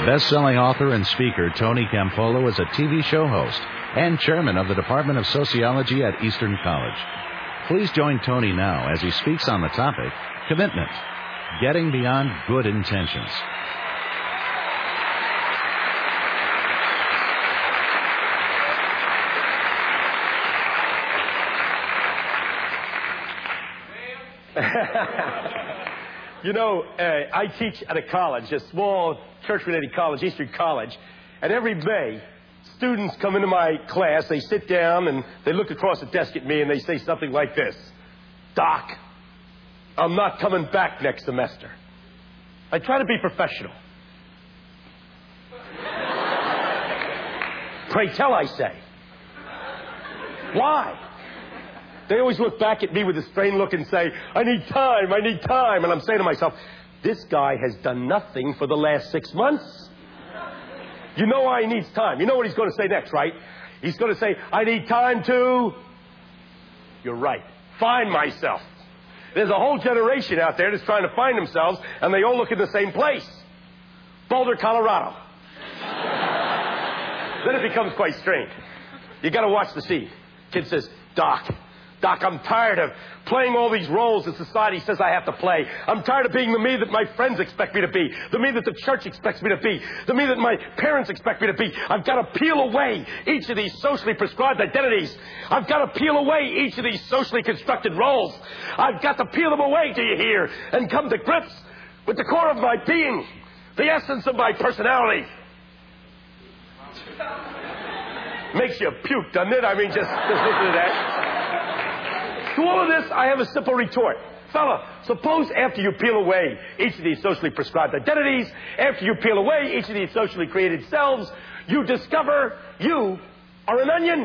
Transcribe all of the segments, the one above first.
Best-selling author and speaker Tony Campolo is a TV show host and chairman of the Department of Sociology at Eastern College. Please join Tony now as he speaks on the topic, commitment, getting beyond good intentions. You know, I teach at a college, a small church-related college, Eastern College, and every May, students come into my class, they sit down, and they look across the desk at me, and they say something like this: "Doc, I'm not coming back next semester." I try to be professional. Pray tell, I say. Why? They always look back at me with a strained look and say, I need time. And I'm saying to myself, this guy has done nothing for the last 6 months. You know why he needs time. You know what he's going to say next, right? He's going to say, I need time to... You're right. Find myself. There's a whole generation out there that's trying to find themselves, and they all look in the same place. Boulder, Colorado. Then it becomes quite strange. You got to watch the scene. Kid says, Doc, I'm tired of playing all these roles that society says I have to play. I'm tired of being the me that my friends expect me to be, the me that the church expects me to be, the me that my parents expect me to be. I've got to peel away each of these socially prescribed identities. I've got to peel away each of these socially constructed roles. I've got to peel them away, do you hear, and come to grips with the core of my being, the essence of my personality. Makes you puke, doesn't it? I mean, just listen to that. To all of this, I have a simple retort. Fella, suppose after you peel away each of these socially prescribed identities, after you peel away each of these socially created selves, you discover you are an onion.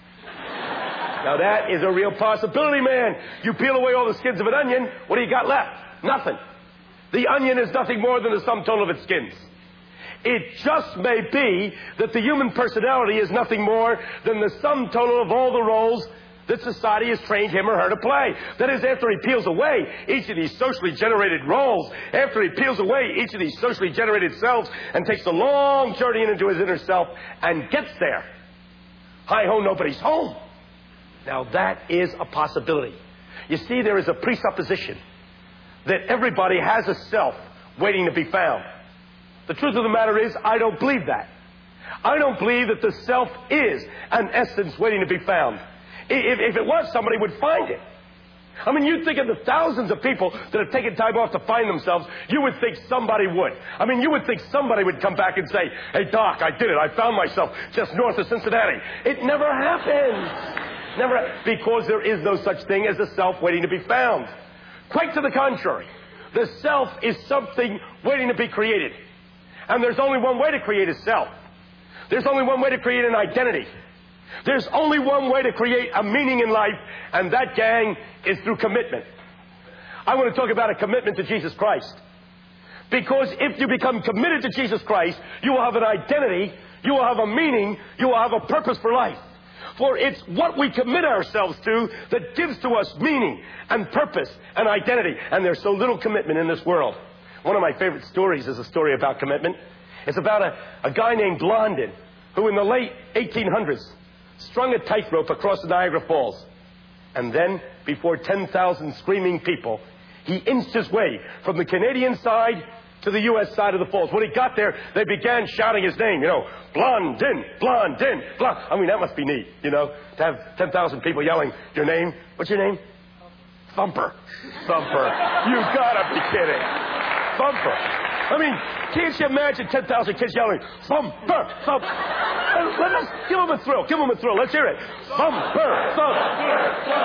Now that is a real possibility, man. You peel away all the skins of an onion, what do you got left? Nothing. The onion is nothing more than the sum total of its skins. It just may be that the human personality is nothing more than the sum total of all the roles that society has trained him or her to play. That is, after he peels away each of these socially generated roles, after he peels away each of these socially generated selves and takes a long journey into his inner self and gets there, hi-ho, nobody's home. Now that is a possibility. You see, there is a presupposition that everybody has a self waiting to be found. The truth of the matter is, I don't believe that. I don't believe that the self is an essence waiting to be found. If it was, somebody would find it. I mean, you'd think of the thousands of people that have taken time off to find themselves, you would think somebody would. I mean, you would think somebody would come back and say, hey, Doc, I did it. I found myself just north of Cincinnati. It never happens. Never, because there is no such thing as a self waiting to be found. Quite to the contrary. The self is something waiting to be created. And there's only one way to create a self. There's only one way to create an identity. There's only one way to create a meaning in life, and that, gang, is through commitment. I want to talk about a commitment to Jesus Christ. Because if you become committed to Jesus Christ, you will have an identity, you will have a meaning, you will have a purpose for life. For it's what we commit ourselves to that gives to us meaning and purpose and identity. And there's so little commitment in this world. One of my favorite stories is a story about commitment. It's about a guy named Blondin, who in the late 1800s strung a tightrope across the Niagara Falls. And then, before 10,000 screaming people, he inched his way from the Canadian side to the U.S. side of the falls. When he got there, they began shouting his name, Blondin, Blondin, Blondin. I mean, that must be neat, to have 10,000 people yelling your name. What's your name? Thumper. Thumper. You gotta be kidding. Thumper. I mean, can't you imagine 10,000 kids yelling, Thumper, Thumper? Let's give them a thrill. Give them a thrill. Let's hear it. Thumper, Thumper.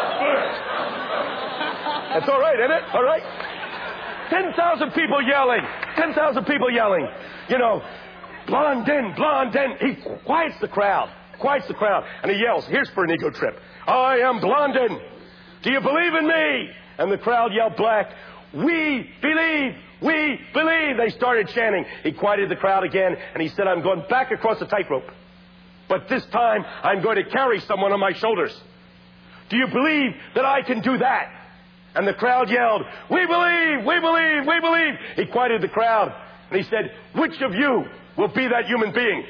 That's all right, isn't it? All right? 10,000 people yelling. 10,000 people yelling. Blondin, Blondin. He quiets the crowd. And he yells, here's for an ego trip. I am Blondin. Do you believe in me? And the crowd yelled back, we believe. We believe. They started chanting. He quieted the crowd again, and he said, I'm going back across the tightrope. But this time, I'm going to carry someone on my shoulders. Do you believe that I can do that? And the crowd yelled, we believe, we believe, we believe. He quieted the crowd, and he said, which of you will be that human being.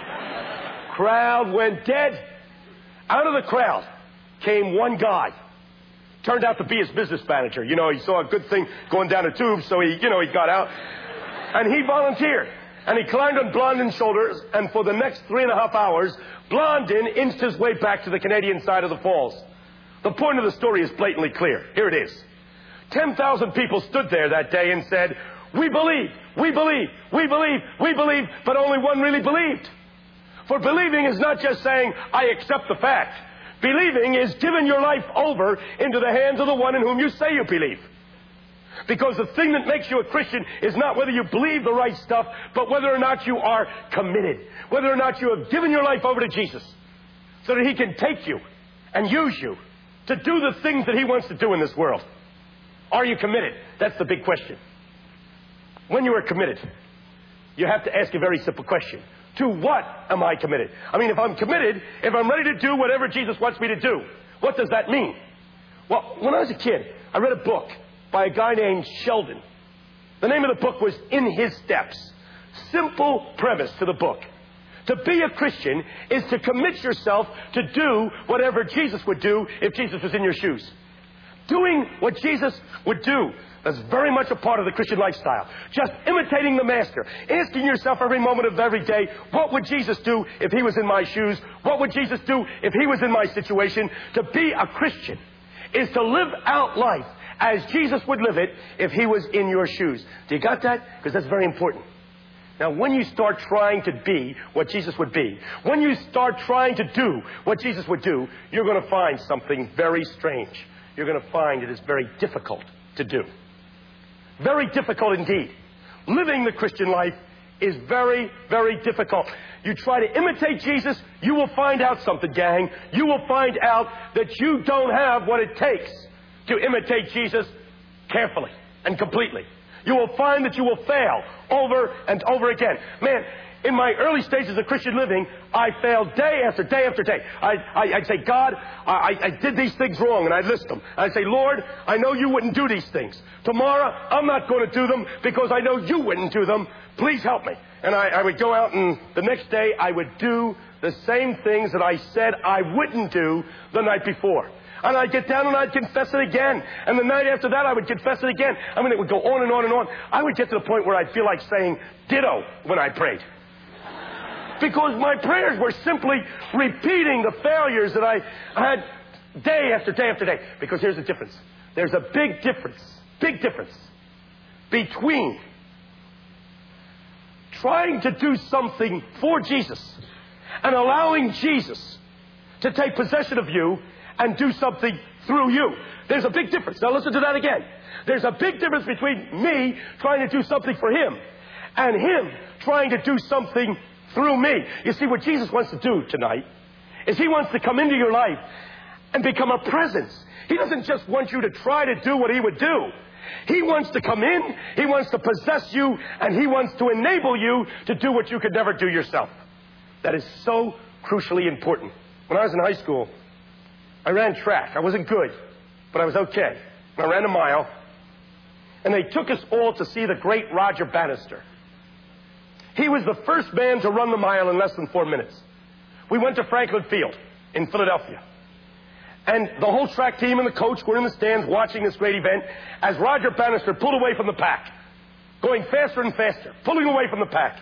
Crowd went dead. Out of the crowd came one guy. Turned out to be his business manager. You know, he saw a good thing going down the tube, so he got out. And he volunteered. And he climbed on Blondin's shoulders, and for the next 3.5 hours, Blondin inched his way back to the Canadian side of the falls. The point of the story is blatantly clear. Here it is. 10,000 people stood there that day and said, we believe, we believe, we believe, we believe, but only one really believed. For believing is not just saying, I accept the fact. Believing is giving your life over into the hands of the one in whom you say you believe. Because the thing that makes you a Christian is not whether you believe the right stuff, but whether or not you are committed. Whether or not you have given your life over to Jesus so that He can take you and use you to do the things that He wants to do in this world. Are you committed? That's the big question. When you are committed, you have to ask a very simple question. To what am I committed? I mean, if I'm committed, if I'm ready to do whatever Jesus wants me to do, what does that mean? Well, when I was a kid, I read a book by a guy named Sheldon. The name of the book was In His Steps. Simple premise to the book. To be a Christian is to commit yourself to do whatever Jesus would do if Jesus was in your shoes. Doing what Jesus would do. That's very much a part of the Christian lifestyle. Just imitating the Master. Asking yourself every moment of every day, what would Jesus do if He was in my shoes? What would Jesus do if He was in my situation? To be a Christian is to live out life as Jesus would live it if He was in your shoes. Do you got that? Because that's very important. Now, when you start trying to be what Jesus would be, when you start trying to do what Jesus would do, you're going to find something very strange. You're going to find it is very difficult to do. Very difficult indeed. Living the Christian life is very, very difficult. You try to imitate Jesus, you will find out something, gang. You will find out that you don't have what it takes to imitate Jesus carefully and completely. You will find that you will fail over and over again. Man, in my early stages of Christian living, I failed day after day after day. I'd say, God, I did these things wrong, and I'd list them. I'd say, Lord, I know you wouldn't do these things. Tomorrow, I'm not going to do them because I know you wouldn't do them. Please help me. And I would go out, and the next day, I would do the same things that I said I wouldn't do the night before. And I'd get down and I'd confess it again. And the night after that, I would confess it again. I mean, it would go on and on and on. I would get to the point where I'd feel like saying ditto when I prayed. Because my prayers were simply repeating the failures that I had day after day after day. Because here's the difference. There's a big difference between trying to do something for Jesus and allowing Jesus to take possession of you and do something through you. There's a big difference. Now listen to that again. There's a big difference between me trying to do something for Him and Him trying to do something through me. You see, what Jesus wants to do tonight is He wants to come into your life and become a presence. He doesn't just want you to try to do what He would do. He wants to come in, He wants to possess you, and He wants to enable you to do what you could never do yourself. That is so crucially important. When I was in high school, I ran track. I wasn't good, but I was okay. I ran a mile, and they took us all to see the great Roger Bannister. He was the first man to run the mile in less than 4 minutes. We went to Franklin Field in Philadelphia. And the whole track team and the coach were in the stands watching this great event as Roger Bannister pulled away from the pack, going faster and faster, pulling away from the pack.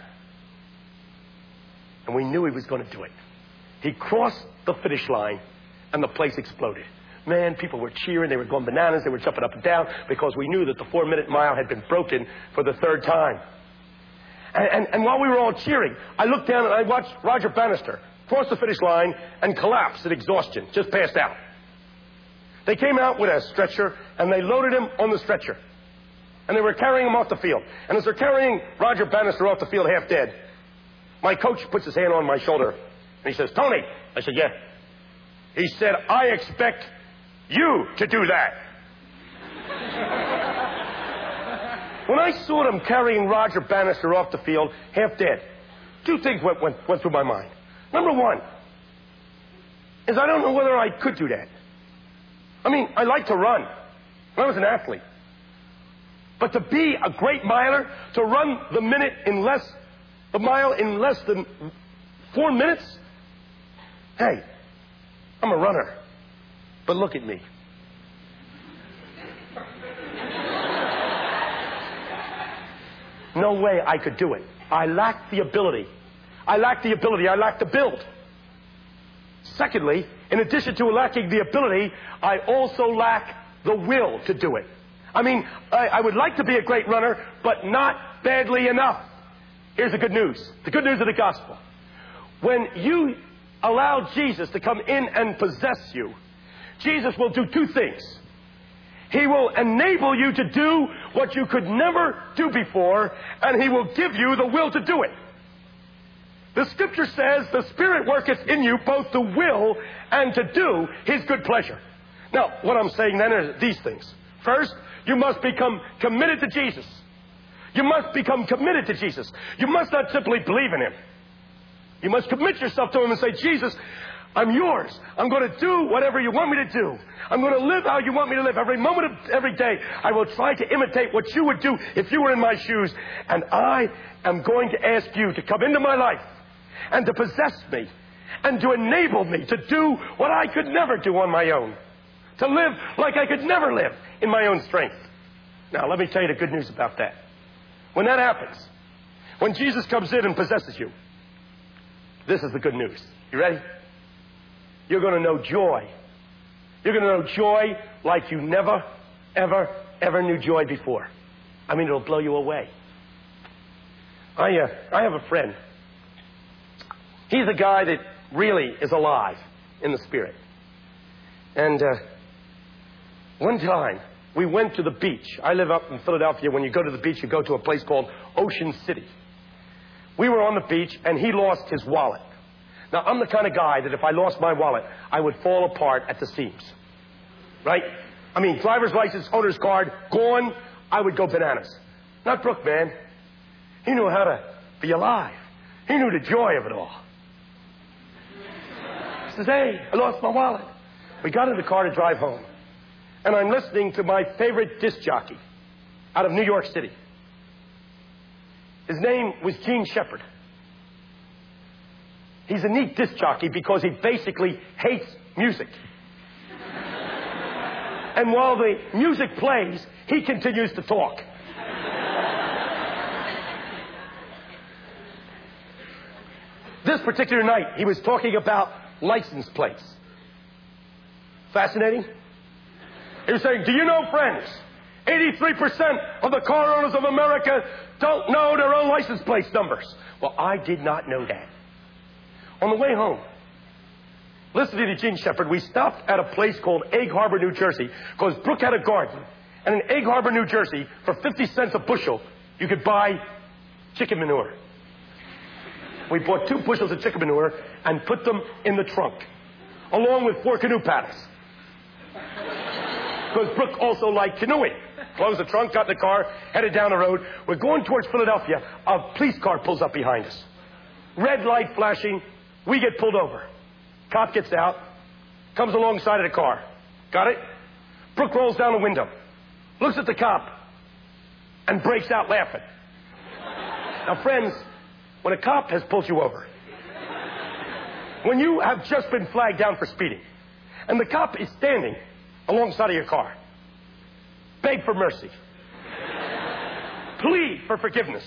And we knew he was going to do it. He crossed the finish line, and the place exploded. Man, people were cheering. They were going bananas. They were jumping up and down because we knew that the 4-minute mile had been broken for the third time. And while we were all cheering, I looked down and I watched Roger Bannister cross the finish line and collapse in exhaustion, just passed out. They came out with a stretcher, and they loaded him on the stretcher. And they were carrying him off the field. And as they're carrying Roger Bannister off the field half dead, my coach puts his hand on my shoulder, and he says, Tony. I said, yeah. He said, I expect you to do that. When I saw them carrying Roger Bannister off the field, half dead, two things went through my mind. Number one is I don't know whether I could do that. I mean, I like to run. I was an athlete. But to be a great miler, to run the minute in less a mile in less than 4 minutes? Hey, I'm a runner. But look at me. No way I could do it. I lack the ability. I lack the build. Secondly, in addition to lacking the ability, I also lack the will to do it. I mean, I would like to be a great runner, but not badly enough. Here's the good news. The good news of the gospel. When you allow Jesus to come in and possess you, Jesus will do two things. He will enable you to do what you could never do before, and He will give you the will to do it. The Scripture says the Spirit worketh in you both to will and to do His good pleasure. Now, what I'm saying then are these things. First, you must become committed to Jesus. You must become committed to Jesus. You must not simply believe in Him. You must commit yourself to Him and say, Jesus, I'm yours. I'm going to do whatever you want me to do. I'm going to live how you want me to live. Every moment of every day, I will try to imitate what you would do if you were in my shoes. And I am going to ask you to come into my life and to possess me and to enable me to do what I could never do on my own. To live like I could never live in my own strength. Now, let me tell you the good news about that. When that happens, when Jesus comes in and possesses you, this is the good news. You ready? You're going to know joy. You're going to know joy like you never, ever knew joy before. I mean, it'll blow you away. I have a friend. He's a guy that really is alive in the Spirit. And one time, we went to the beach. I live up in Philadelphia. When you go to the beach, you go to a place called Ocean City. We were on the beach, and he lost his wallet. Now, I'm the kind of guy that if I lost my wallet, I would fall apart at the seams. Right? I mean, driver's license, owner's card, gone, I would go bananas. Not Brooke, man. He knew how to be alive. He knew the joy of it all. He says, hey, I lost my wallet. We got in the car to drive home. And I'm listening to my favorite disc jockey out of New York City. His name was Gene Shepard. He's a neat disc jockey because he basically hates music. And while the music plays, he continues to talk. This particular night, he was talking about license plates. Fascinating? He was saying, do you know, friends, 83% of the car owners of America don't know their own license plate numbers. Well, I did not know that. On the way home, listening to Gene Shepard, we stopped at a place called Egg Harbor, New Jersey, because Brooke had a garden. And in Egg Harbor, New Jersey, for 50 cents a bushel, you could buy chicken manure. We bought 2 bushels of chicken manure and put them in the trunk, along with 4 canoe paddles. Because Brooke also liked canoeing. Closed the trunk, got in the car, headed down the road. We're going towards Philadelphia. A police car pulls up behind us. Red light flashing. We get pulled over. Cop gets out, comes alongside of the car. Got it? Brooke rolls down the window, looks at the cop, and breaks out laughing. Now, friends, when a cop has pulled you over, when you have just been flagged down for speeding, and the cop is standing alongside of your car, beg for mercy. Plead for forgiveness.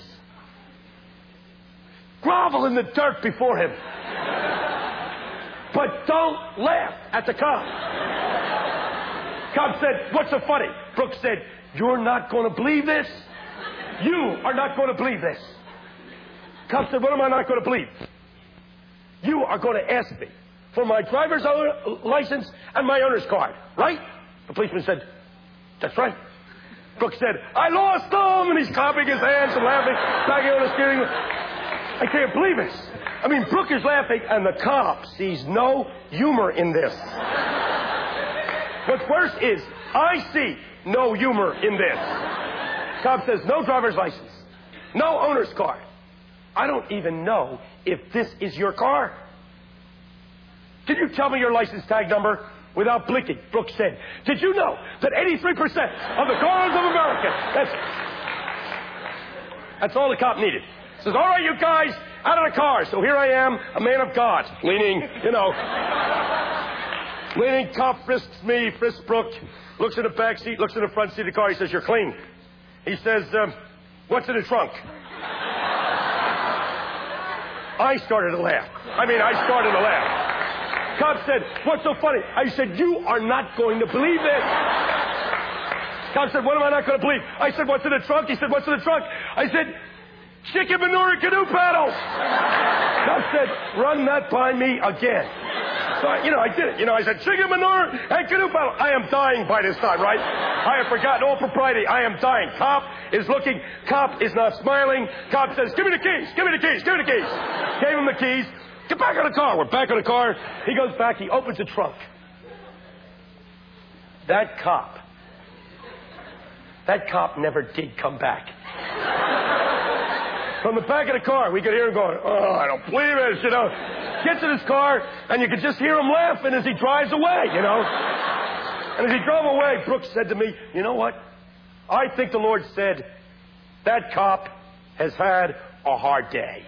Grovel in the dirt before him. But don't laugh at the cop. Cop said, what's so funny? Brooke said, you're not going to believe this? You are not going to believe this. Cop said, what am I not going to believe? You are going to ask me for my driver's license and my owner's card, right? The policeman said, that's right. Brooke said, I lost them, and he's clapping his hands and laughing, banging on the steering wheel. I can't believe it. I mean, Brooke is laughing, and the cop sees no humor in this. What's worse is, I see no humor in this. Cop says, no driver's license, no owner's card. I don't even know if this is your car. Can you tell me your license tag number? Without blinking, Brooke said, did you know that 83% of the cars of America, that's all the cop needed. Says, all right, you guys, out of the car. So here I am, a man of God, leaning, leaning. Cop frisks me, frisks Brooke, looks in the back seat, looks in the front seat of the car. He says, you're clean. He says, what's in the trunk? I started to laugh. Cop said, what's so funny? I said, you are not going to believe this. Cop said, what am I not going to believe? I said, what's in the trunk? He said, what's in the trunk? I said, chicken manure and canoe paddles. Cop said, run that by me again. So, I did it. I said, chicken manure and canoe paddles. I am dying by this time, right? I have forgotten all propriety. I am dying. Cop is looking. Cop is not smiling. Cop says, give me the keys. Give me the keys. Give me the keys. Gave him the keys. Get back in the car. We're back in the car. He goes back. He opens the trunk. That cop never did come back. From the back of the car, we could hear him going, oh, I don't believe it, Gets in his car, and you could just hear him laughing as he drives away, And as he drove away, Brooks said to me, you know what? I think the Lord said, that cop has had a hard day.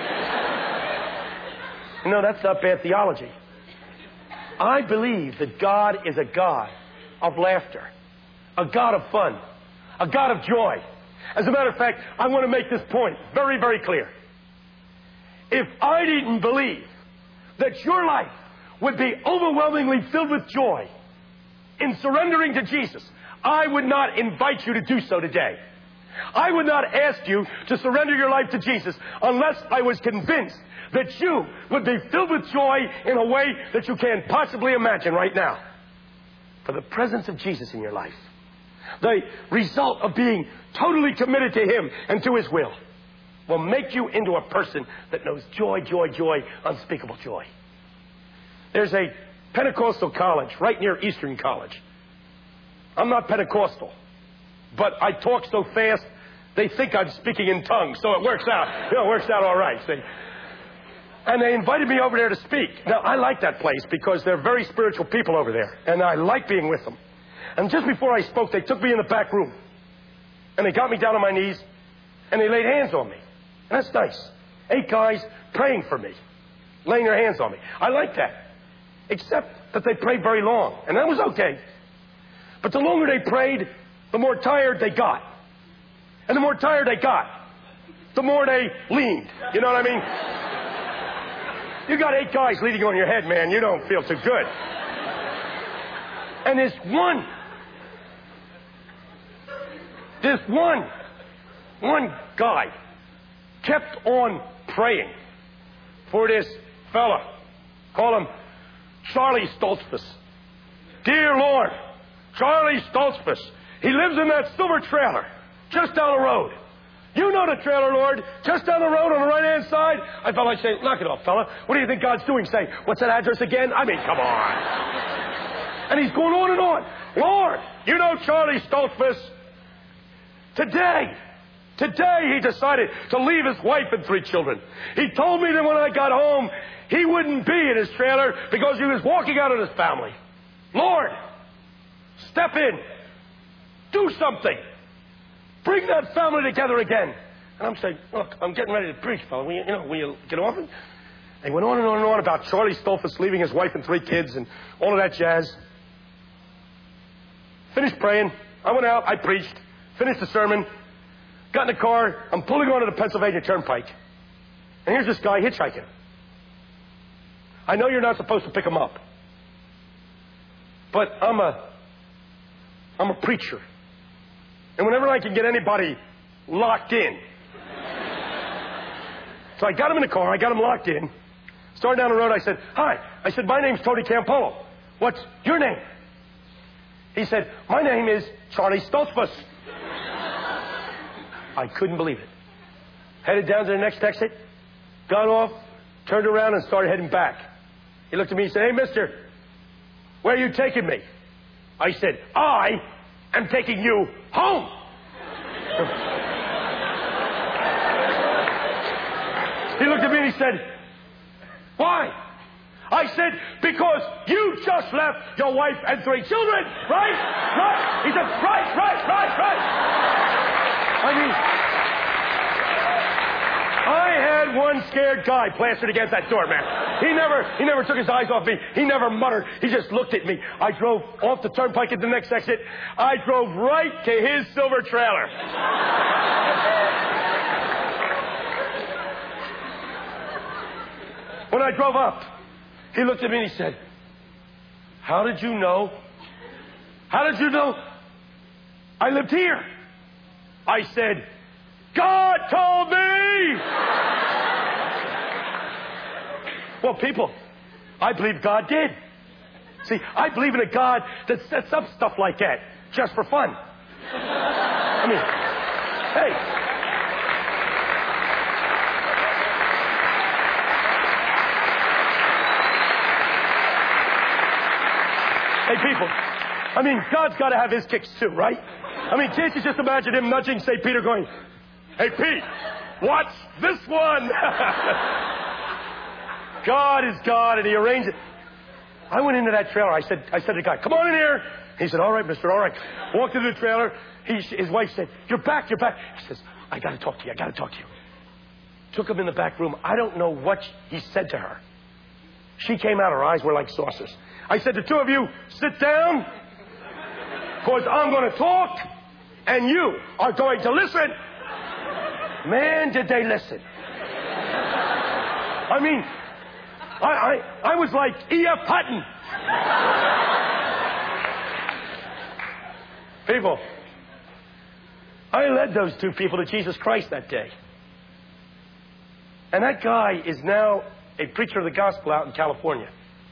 That's not bad theology. I believe that God is a God of laughter, a God of fun, a God of joy. As a matter of fact, I want to make this point very, very clear. If I didn't believe that your life would be overwhelmingly filled with joy in surrendering to Jesus, I would not invite you to do so today. I would not ask you to surrender your life to Jesus unless I was convinced that you would be filled with joy in a way that you can't possibly imagine right now. For the presence of Jesus in your life, the result of being totally committed to Him and to His will make you into a person that knows joy, joy, joy, unspeakable joy. There's a Pentecostal college right near Eastern College. I'm not Pentecostal, but I talk so fast, they think I'm speaking in tongues, so it works out. It works out all right, see. And they invited me over there to speak. Now, I like that place because they're very spiritual people over there, and I like being with them. And just before I spoke, they took me in the back room, and they got me down on my knees, and they laid hands on me. And that's nice. 8 guys praying for me, laying their hands on me. I like that. Except that they prayed very long, and that was okay. But the longer they prayed, the more tired they got. And the more tired they got, the more they leaned. You know what I mean? You got 8 guys leaning on your head, man. You don't feel too good. And this one guy kept on praying for this fella. Call him Charlie Stoltzfus. Dear Lord, Charlie Stoltzfus. He lives in that silver trailer just down the road. You know the trailer, Lord, just down the road on the right-hand side. I felt like saying, knock it off, fella. What do you think God's doing? Say, what's that address again? I mean, come on. And he's going on and on. Lord, you know Charlie Stoltzfus. Today he decided to leave his wife and 3 children. He told me that when I got home, he wouldn't be in his trailer because he was walking out on his family. Lord, step in. Do something. Bring that family together again. And I'm saying, look, I'm getting ready to preach, fella. Will you get off it? They went on and on and on about Charlie Stoltzfus leaving his wife and 3 kids and all of that jazz. Finished praying. I went out. I preached. Finished the sermon. Got in the car. I'm pulling onto the Pennsylvania Turnpike. And here's this guy hitchhiking. I know you're not supposed to pick him up. But I'm a preacher. And whenever I can get anybody locked in. So I got him in the car. I got him locked in. Started down the road. I said, hi. I said, my name's Tony Campolo. What's your name? He said, my name is Charlie Stoltzfus. I couldn't believe it. Headed down to the next exit. Got off. Turned around and started heading back. He looked at me and said, hey, mister, where are you taking me? I said, I am taking you home. He looked at me and he said, why? I said, because you just left your wife and 3 children, right? Right? He said, right. I I had one scared guy plastered against that door, man. He never took his eyes off me. He never muttered. He just looked at me. I drove off the turnpike at the next exit. I drove right to his silver trailer. When I drove up, he looked at me and he said, "How did you know? How did you know I lived here?" I said, "God told me." Well, people, I believe God did. See, I believe in a God that sets up stuff like that just for fun. I mean, hey. Hey, people, I mean, God's got to have his kicks too, right? I mean, can't you just imagine him nudging St. Peter going, "Hey, Pete, watch this one." God is God, and he arranged it. I went into that trailer. I said to the guy, "Come on in here." He said, "All right, mister, all right." Walked into the trailer. His wife said, "You're back, you're back." He says, "I got to talk to you, I got to talk to you." Took him in the back room. I don't know what he said to her. She came out, her eyes were like saucers. I said, "The two of you, sit down, because I'm going to talk, and you are going to listen." Man, did they listen. I mean, I was like E.F. Hutton. People, I led those two people to Jesus Christ that day. And that guy is now a preacher of the gospel out in California.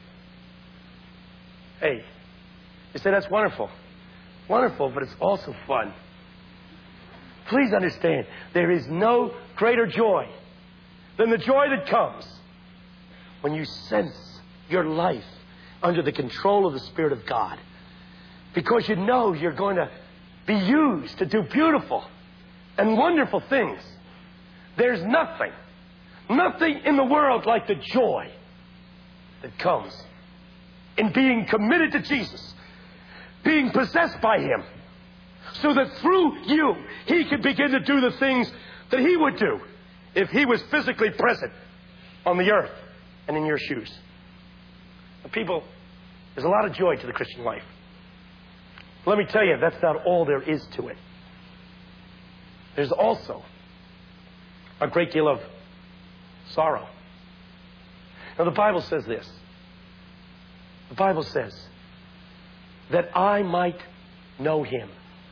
Hey, you say that's wonderful. Wonderful, but it's also fun. Please understand, there is no greater joy than the joy that comes when you sense your life under the control of the Spirit of God. Because you know you're going to be used to do beautiful and wonderful things. There's nothing in the world like the joy that comes in being committed to Jesus, being possessed by him, so that through you, he can begin to do the things that he would do if he was physically present on the earth and in your shoes. But people, there's a lot of joy to the Christian life. Let me tell you, that's not all there is to it. There's also a great deal of sorrow. Now, the Bible says this. The Bible says, "That I might know him."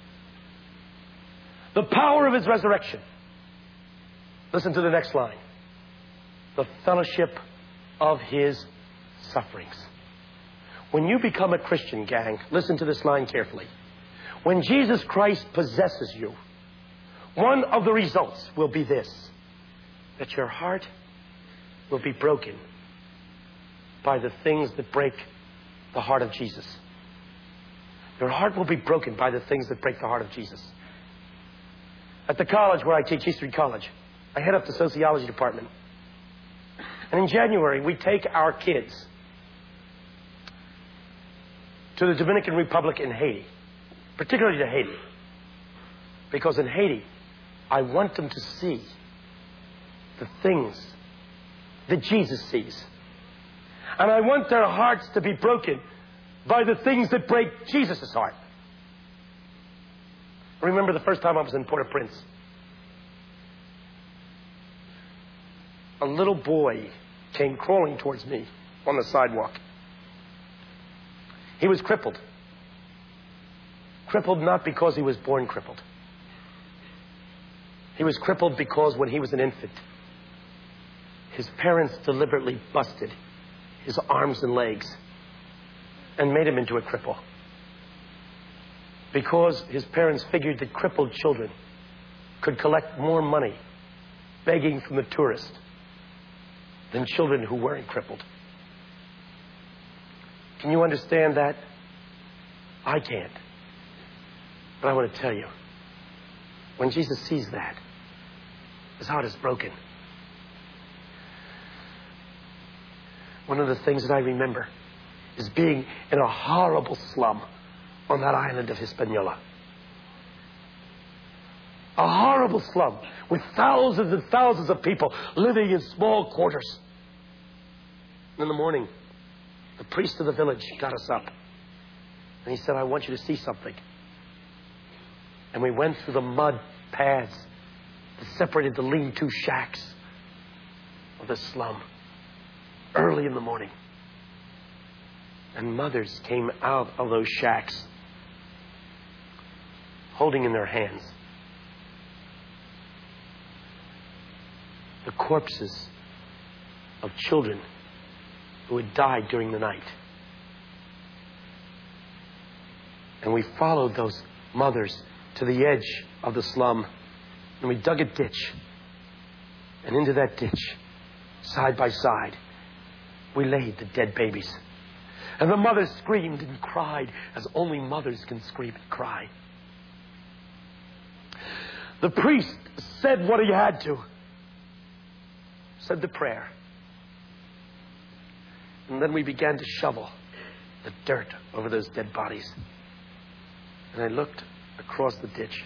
The power of his resurrection. Listen to the next line. The fellowship of his sufferings. When you become a Christian, gang, listen to this line carefully. When Jesus Christ possesses you, one of the results will be this: that your heart will be broken by the things that break the heart of Jesus. Your heart will be broken by the things that break the heart of Jesus. At the college where I teach, Eastern College, I head up the sociology department. And in January, we take our kids to the Dominican Republic and Haiti, particularly to Haiti. Because in Haiti, I want them to see the things that Jesus sees. And I want their hearts to be broken by the things that break Jesus' heart. I remember the first time I was in Port-au-Prince. A little boy came crawling towards me on the sidewalk. He was crippled. Crippled not because he was born crippled. He was crippled because when he was an infant, his parents deliberately busted his arms and legs and made him into a cripple. Because his parents figured that crippled children could collect more money begging from the tourist than children who weren't crippled. Can you understand that? I can't. But I want to tell you, when Jesus sees that, his heart is broken. One of the things that I remember is being in a horrible slum on that island of Hispaniola. A horrible slum with thousands and thousands of people living in small quarters. In the morning, the priest of the village got us up. And he said, I want you to see something. And we went through the mud paths that separated the lean-to shacks of the slum early in the morning. And mothers came out of those shacks holding in their hands the corpses of children who had died during the night. And we followed those mothers to the edge of the slum, and we dug a ditch. And into that ditch, side by side, we laid the dead babies. And the mothers screamed and cried as only mothers can scream and cry. The priest said what he had to. Said the prayer. And then we began to shovel the dirt over those dead bodies. And I looked across the ditch.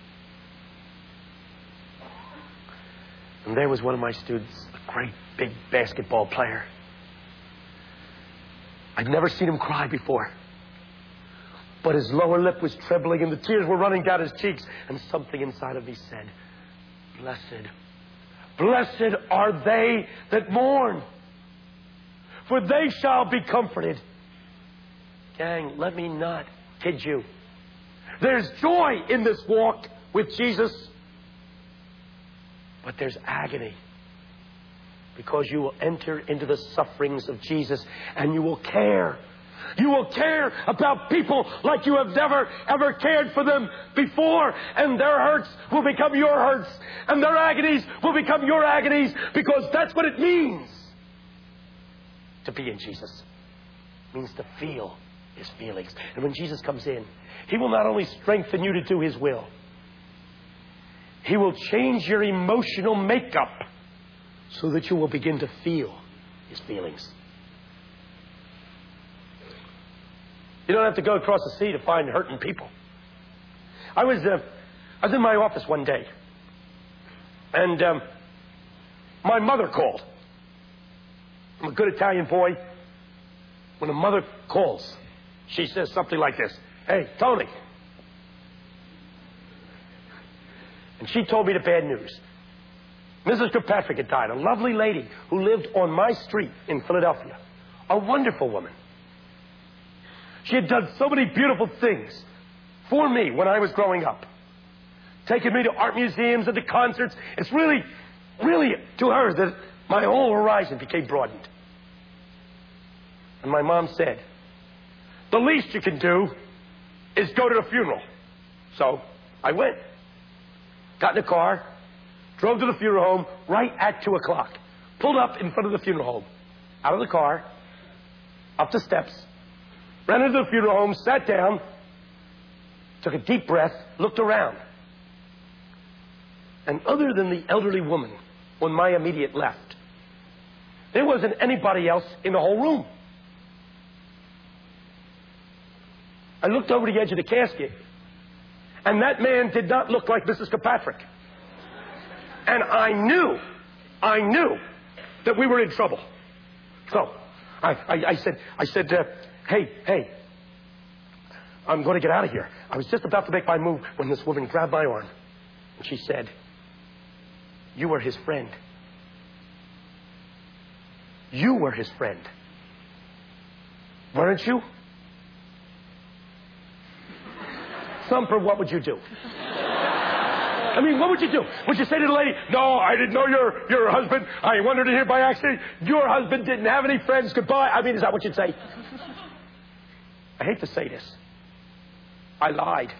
And there was one of my students, a great big basketball player. I'd never seen him cry before. But his lower lip was trembling and the tears were running down his cheeks. And something inside of me said, Blessed, blessed are they that mourn, for they shall be comforted. Gang, let me not kid you. There's joy in this walk with Jesus. But there's agony. Because you will enter into the sufferings of Jesus and you will care. You will care about people like you have never, ever cared for them before. And their hurts will become your hurts. And their agonies will become your agonies. Because that's what it means to be in Jesus. It means to feel His feelings. And when Jesus comes in, He will not only strengthen you to do His will, He will change your emotional makeup so that you will begin to feel His feelings. You don't have to go across the sea to find hurting people. I was in my office one day, and my mother called. I'm a good Italian boy. When a mother calls, she says something like this: "Hey, Tony." And she told me the bad news. Mrs. Kirkpatrick had died, a lovely lady who lived on my street in Philadelphia. A wonderful woman. She had done so many beautiful things for me when I was growing up. Taken me to art museums and to concerts. It's really, really to her that my whole horizon became broadened. And my mom said, the least you can do is go to the funeral. So I went. Got in a car, drove to the funeral home right at 2 o'clock. Pulled up in front of the funeral home. Out of the car, up the steps, ran into the funeral home, sat down, took a deep breath, looked around. And other than the elderly woman on my immediate left, there wasn't anybody else in the whole room. I looked over the edge of the casket, and that man did not look like Mrs. Kirkpatrick. And I knew that we were in trouble. So I said, hey, I'm going to get out of here. I was just about to make my move when this woman grabbed my arm. And she said, you were his friend. You were his friend. Weren't you? Thumper, what would you do? I mean, what would you do? Would you say to the lady, no, I didn't know your husband. I wandered in here by accident. Your husband didn't have any friends. Goodbye. I mean, is that what you'd say? I hate to say this. I lied.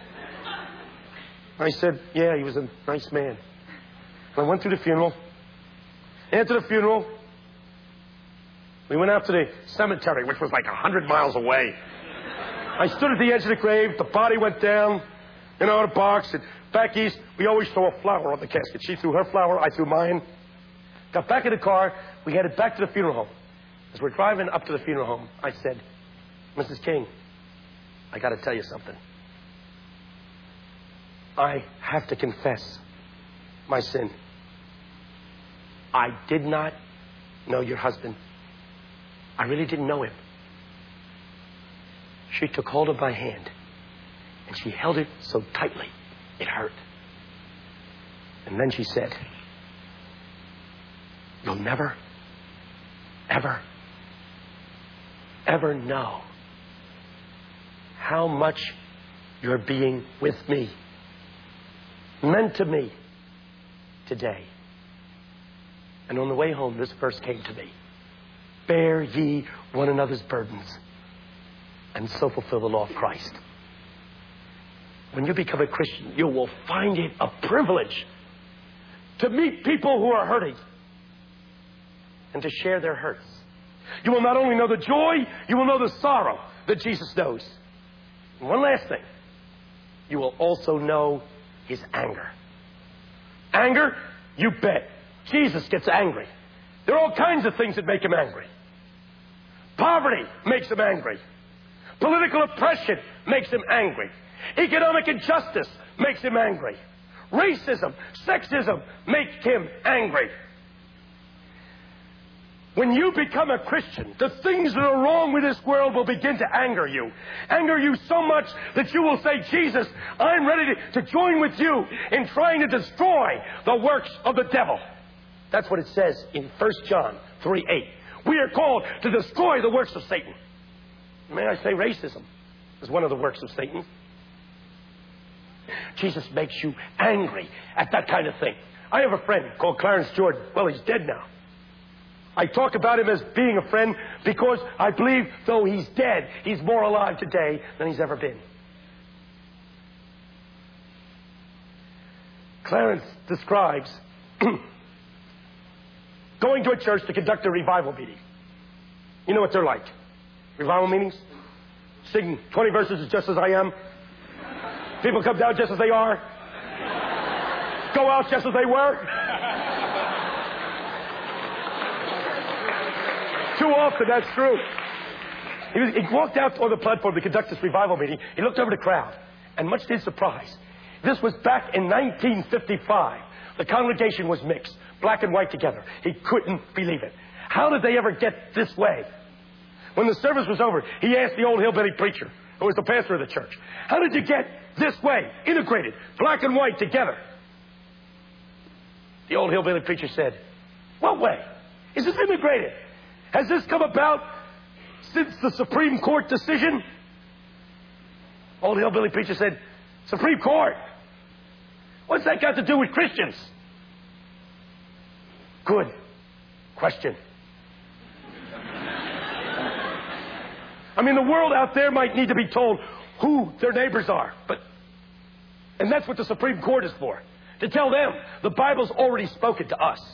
I said, yeah, he was a nice man. I went through the funeral. After the funeral, we went out to the cemetery, which was like 100 miles away. I stood at the edge of the grave. The body went down, in a box. And back east, we always throw a flower on the casket. She threw her flower, I threw mine. Got back in the car. We headed back to the funeral home. As we're driving up to the funeral home, I said, Mrs. King, I got to tell you something. I have to confess my sin. I did not know your husband. I really didn't know him. She took hold of my hand and she held it so tightly it hurt. And then she said, you'll never, ever, ever know how much your being with me meant to me today. And on the way home, this verse came to me. Bear ye one another's burdens, and so fulfill the law of Christ. When you become a Christian, you will find it a privilege to meet people who are hurting and to share their hurts. You will not only know the joy, you will know the sorrow that Jesus knows. And one last thing. You will also know his anger. Anger? You bet. Jesus gets angry. There are all kinds of things that make him angry. Poverty makes him angry. Political oppression makes him angry. Economic injustice makes him angry. Racism, sexism make him angry. When you become a Christian, the things that are wrong with this world will begin to anger you. Anger you so much that you will say, Jesus, I'm ready to join with you in trying to destroy the works of the devil. That's what it says in 1 John 3:8. We are called to destroy the works of Satan. May I say racism is one of the works of Satan. Jesus makes you angry at that kind of thing. I have a friend called Clarence Jordan. Well, he's dead now. I talk about him as being a friend because I believe, though he's dead, he's more alive today than he's ever been. Clarence describes going to a church to conduct a revival meeting. You know what they're like. Revival meetings? Sing 20 verses just as I am. People come down just as they are. Go out just as they were. Too often, that's true. He walked out on the platform to conduct this revival meeting. He looked over the crowd, and much to his surprise, this was back in 1955. The congregation was mixed, black and white together. He couldn't believe it. How did they ever get this way? When the service was over, he asked the old hillbilly preacher, who was the pastor of the church, how did you get this way, integrated, black and white together? The old hillbilly preacher said, what way? Is this integrated? Has this come about since the Supreme Court decision? Old hillbilly preacher said, Supreme Court? What's that got to do with Christians? Good question. I mean, the world out there might need to be told who their neighbors are. And that's what the Supreme Court is for. To tell them the Bible's already spoken to us.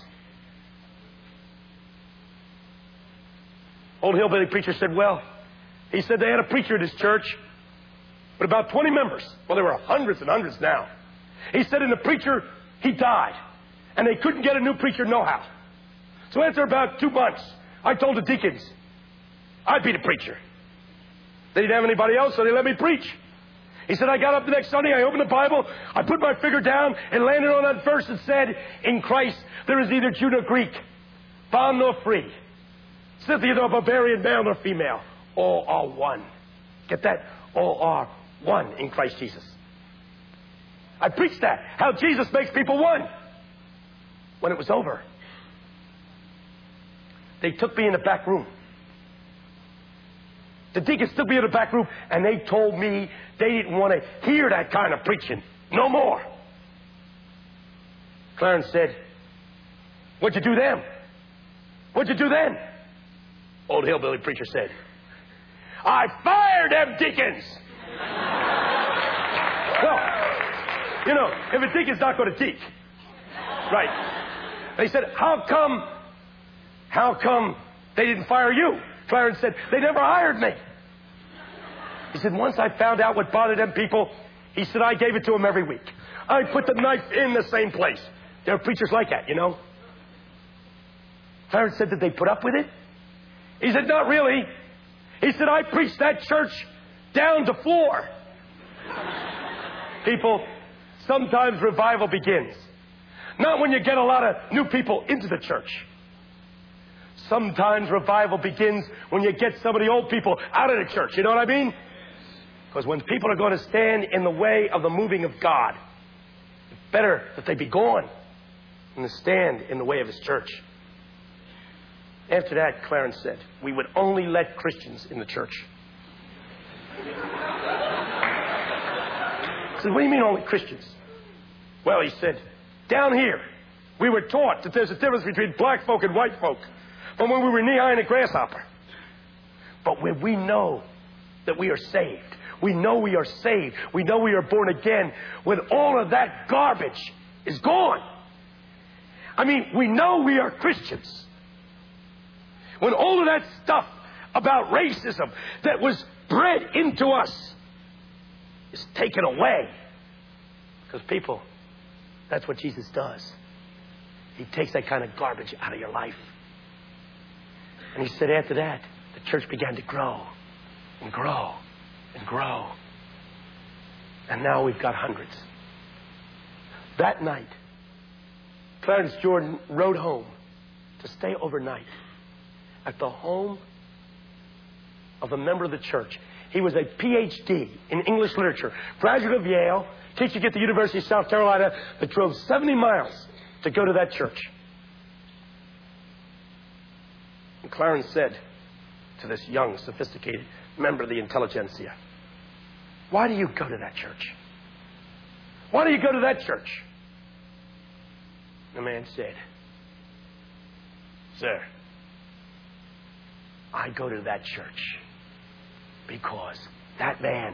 Old hillbilly preacher said, well, he said they had a preacher at his church with about 20 members. Well, there were hundreds and hundreds now. He said, and the preacher, he died. And they couldn't get a new preacher no-how. So after about 2 months, I told the deacons, I'd be the preacher. They didn't have anybody else, so they let me preach. He said, I got up the next Sunday, I opened the Bible, I put my finger down and landed on that verse that said, in Christ there is neither Jew nor Greek, bond nor free, Scythian nor barbarian, male nor female. All are one. Get that? All are one in Christ Jesus. I preached that. How Jesus makes people one. When it was over, they took me in the back room. The deacons took me in the back room and they told me they didn't want to hear that kind of preaching. No more. Clarence said, what'd you do then? What'd you do then? Old hillbilly preacher said, I fired them deacons. Well, you know, if a deacon's not going to teach. Right. They said, how come they didn't fire you? Clarence said, they never hired me. He said, once I found out what bothered them people, he said, I gave it to them every week. I put the knife in the same place. There are preachers like that, you know. Clarence said, did they put up with it? He said, not really. He said, I preached that church down to floor. People Sometimes revival begins not when you get a lot of new people into the church. Sometimes revival begins when you get some of the old people out of the church. You know what I mean? Because when people are going to stand in the way of the moving of God, it's better that they be gone than to stand in the way of His church. After that, Clarence said, we would only let Christians in the church. I said, what do you mean only Christians? Well, he said, down here, we were taught that there's a difference between black folk and white folk from when we were knee-high in a grasshopper. But when we know that we are saved, we know we are saved, we know we are born again, when all of that garbage is gone. I mean, we know we are Christians. When all of that stuff about racism that was bred into us is taken away. Because people, that's what Jesus does. He takes that kind of garbage out of your life. And he said after that, the church began to grow and grow and grow. And now we've got hundreds. That night, Clarence Jordan rode home to stay overnight at the home of a member of the church. He was a PhD in English literature, graduate of Yale, teaching at the University of South Carolina, but drove 70 miles to go to that church. And Clarence said to this young, sophisticated member of the intelligentsia, why do you go to that church? Why do you go to that church? The man said, sir, I go to that church because that man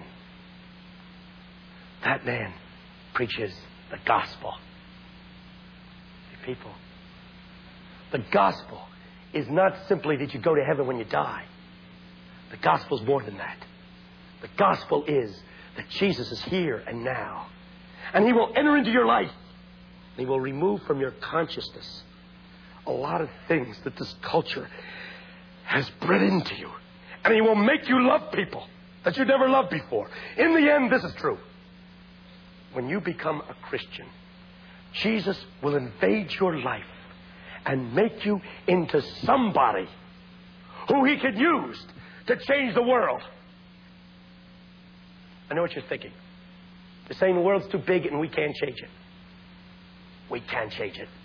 preaches the gospel. See, people, the gospel is not simply that you go to heaven when you die. The gospel is more than that. The gospel is that Jesus is here and now. And He will enter into your life. And He will remove from your consciousness a lot of things that this culture has bred into you. And He will make you love people that you never loved before. In the end, this is true. When you become a Christian, Jesus will invade your life and make you into somebody who He can use to change the world. I know what you're thinking. You're saying the world's too big and we can't change it. We can change it.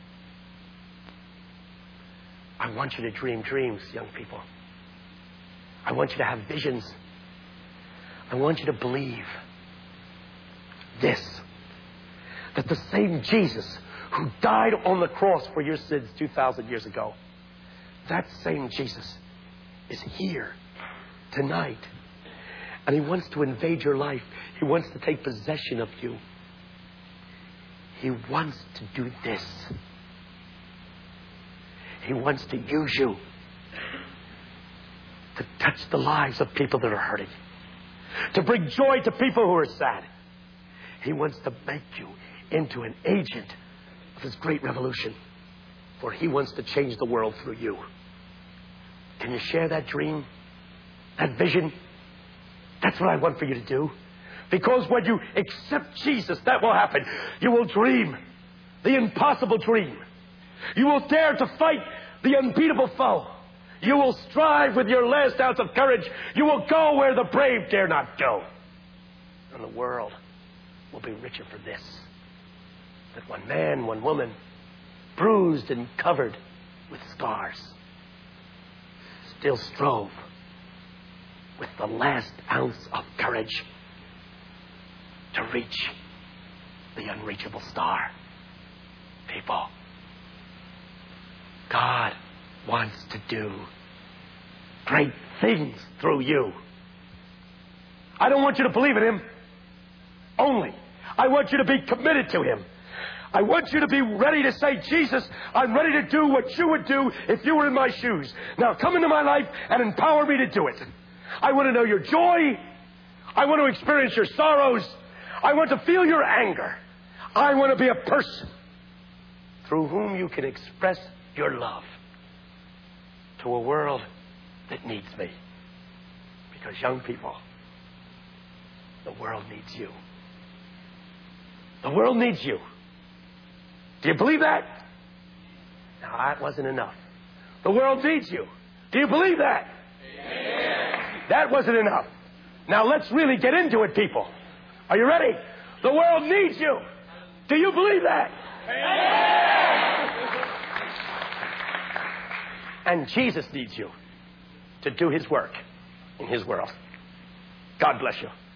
I want you to dream dreams, young people. I want you to have visions. I want you to believe this, that the same Jesus who died on the cross for your sins 2,000 years ago, that same Jesus is here tonight. And He wants to invade your life. He wants to take possession of you. He wants to do this. He wants to use you to touch the lives of people that are hurting, to bring joy to people who are sad. He wants to make you into an agent of His great revolution, for He wants to change the world through you. Can you share that dream, that vision? That's what I want for you to do. Because when you accept Jesus, that will happen. You will dream the impossible dream. You will dare to fight the unbeatable foe. You will strive with your last ounce of courage. You will go where the brave dare not go. And the world will be richer for this. That one man, one woman, bruised and covered with scars, still strove with the last ounce of courage to reach the unreachable star. People, God wants to do great things through you. I don't want you to believe in Him only. I want you to be committed to Him. I want you to be ready to say, Jesus, I'm ready to do what you would do if you were in my shoes. Now come into my life and empower me to do it. I want to know your joy. I want to experience your sorrows. I want to feel your anger. I want to be a person through whom you can express your love to a world that needs me. Because young people, the world needs you. The world needs you. Do you believe that? No, that wasn't enough. The world needs you. Do you believe that? Amen. That wasn't enough. Now let's really get into it, people. Are you ready? The world needs you. Do you believe that? Amen. And Jesus needs you to do His work in His world. God bless you.